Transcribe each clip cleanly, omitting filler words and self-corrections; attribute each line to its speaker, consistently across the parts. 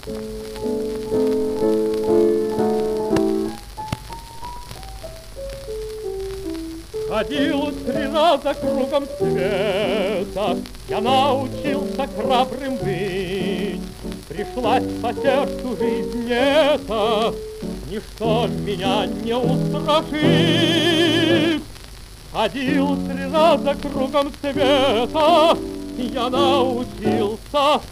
Speaker 1: Ходил 3 раза кругом света, я научился храбрым быть. Пришлась по сердцу жизнь эта, ничто меня не устрашит. Ходил 3 раза кругом света, я научился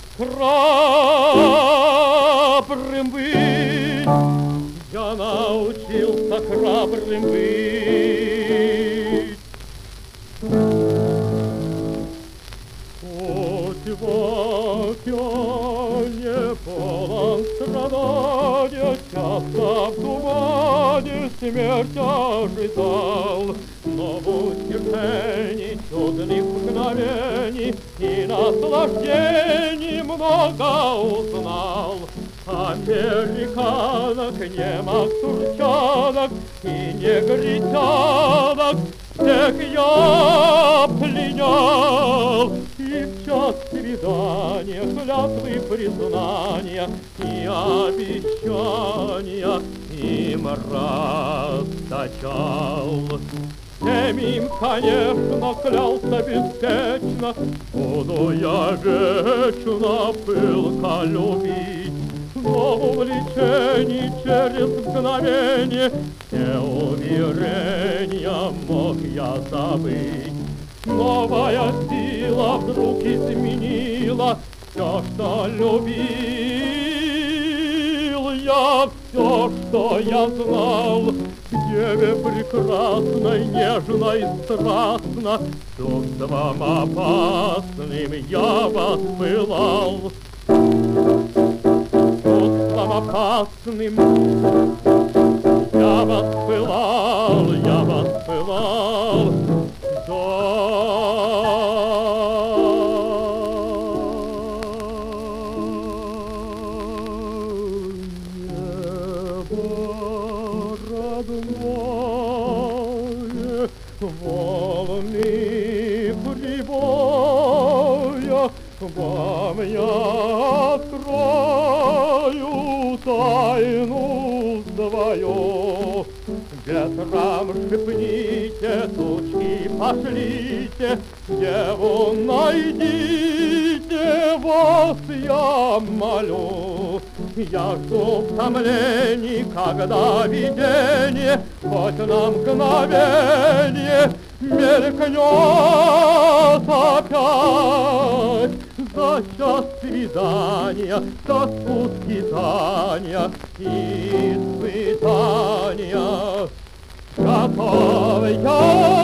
Speaker 1: храбрым быть. Я научился храбрым быть. Путь в океане полон страдания, часто в тумане смерть ожидал, но в утешении чудных мгновений и наслаждений много узнал. Американок, немок, турчанок и негритянок всех я пленял, и в час свидания клятвы признания и обещания им расточал. Всем им, конечно, клялся беспечно, буду я вечно пылко любить. Но в увлечении через мгновение все уверения мог я забыть. Новая сила вдруг изменила все, что любил я, все, что я знал. В деве прекрасной, нежной, страстно, чувством опасным я воспылал. Опасным я воспылал, до неба родное, волны прибоя вам я открою тайну свою. Ветрам шепните, тучи пошлите, деву найдите, вас я молю. Я жду в томлении, когда видение хоть на мгновение мелькнет опять. За час свидания, за спуск скитания и испытания готов я